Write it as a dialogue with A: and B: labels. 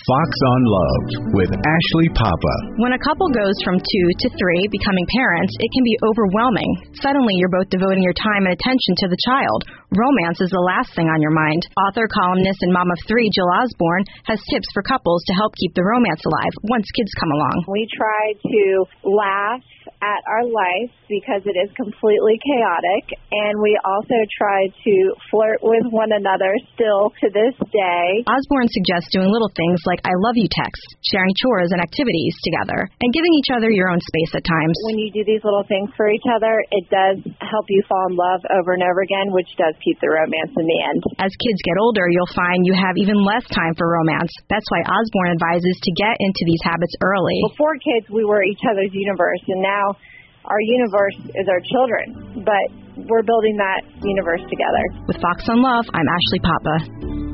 A: Fox on Love with Ashley Papa.
B: When a couple goes from 2 to 3, becoming parents, it can be overwhelming. Suddenly, you're both devoting your time and attention to the child. Romance is the last thing on your mind. Author, columnist, and mom of 3, Jill Osborne, has tips for couples to help keep the romance alive once kids come along.
C: We try to laugh at our life because it is completely chaotic, and we also try to flirt with one another still to this day.
B: Osborne suggests doing little things like I love you texts, sharing chores and activities together, and giving each other your own space at times.
C: When you do these little things for each other, it does help you fall in love over and over again, which does keep the romance in the end.
B: As kids get older, you'll find you have even less time for romance. That's why Osborne advises to get into these habits early.
C: Before kids, we were each other's universe, and now our universe is our children, but we're building that universe together.
B: With Fox on Love, I'm Ashley Papa.